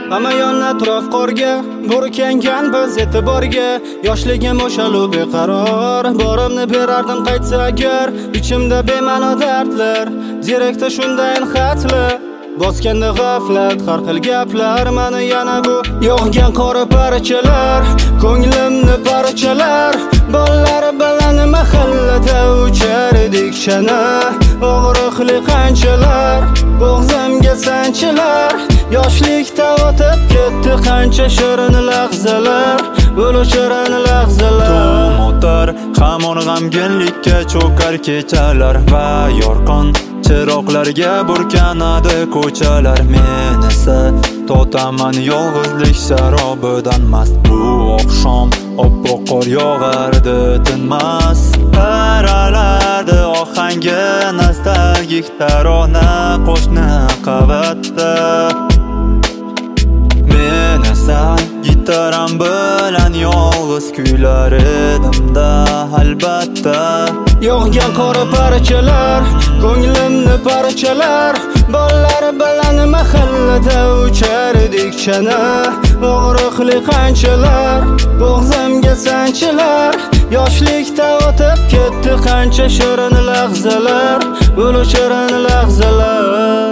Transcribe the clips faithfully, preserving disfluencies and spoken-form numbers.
Hamma yon atrof qorga, burkangan biz e'tiborga. Yoshligim o'shalu beqaror, borimni berardim qaytsa agar. Ichimda bema'no dardlar, direkta shundayin xatlar. Bosganda g'aflat, har xil gaplar, meni yana bu yog'gan qora parchalar, ko'nglimni parchalar. Bollari bilan mahallada uchar edik chana, og'riqli qanchalar, bo'g'zimga sanchilar. Yoshlikda o'tib ketdi qancha shirin lahzalar, bo'lo shirin lahzalar. Tum o'tar hamon g'amginlikka cho'kar kechalar va yorqin chiroqlarga burkanadi ko'chalar. Men esa totaman yolg'izlik sharobidan mast. Bu oqshom oppoq qor yog'ardi tinmas, paralardi ohangi nostalgik tarona qo'shni qavatda. Men esa gitaram bilan yolg'iz kuylar edimda albatta. Yog'gan qora parchalar, ko'nglimni parchalar. Bollari bilan mahallada uchar edik chana, og'riqli qanchalar, bo'g'zimga sanchilar. Yoshlikda o'tib ketdi qancha shirin lahzalar, bo'lo shirin lahzalar.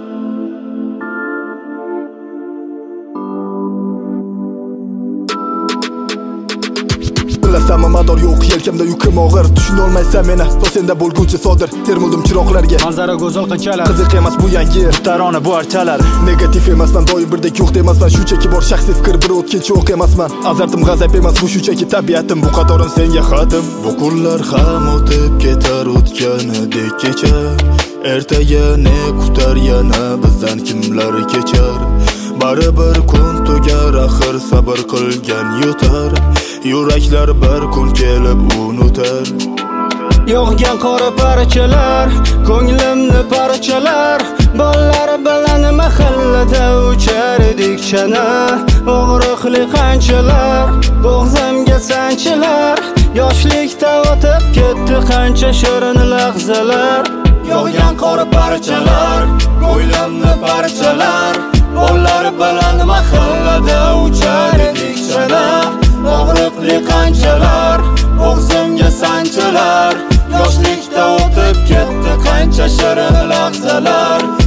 Bilasanmi mador yo'q yelkamda yukim og'ir, tushuna olmaysan meni to senda bo'lguncha sodir. Termildim chiroqlarga, manzara go'zal qanchalar, qiziq emas bu yangi tarona bu archalar. Negativ emasman, doim birdek yo'q demasman. Shunchaki bor shaxsiy fikr, bir o'tkinchi o'q emasman. Azartim g'azab emas, bu shunchaki tabiatim. Bu qatorim senga xatim. Bu kunlar ham o'tib ketar o'tganidek kecha. Ertaga ne kutar yana bizdan kimlar kechar. Baribir kun tugar, axir sabr qilgan yutar. Yuraklar bir kun kelib unutar. Yog'gan qora parchalar, ko'nglimni parchalar. Bollari bilan mahallada uchar edik chana, og'riqli qanchalar, bo'g'zimga sanchilar. Yoshlikda o'tib ketdi qancha shirin lahzalar. Yog'gan qora parchalar, ko'nglimni parchalar. Bollari bilan mahallada uchar edik chana, og'riqli qanchalar, bo'g'zimga sanchilar. Yoshlikda o'tib ketdi qancha shirin lahzalar.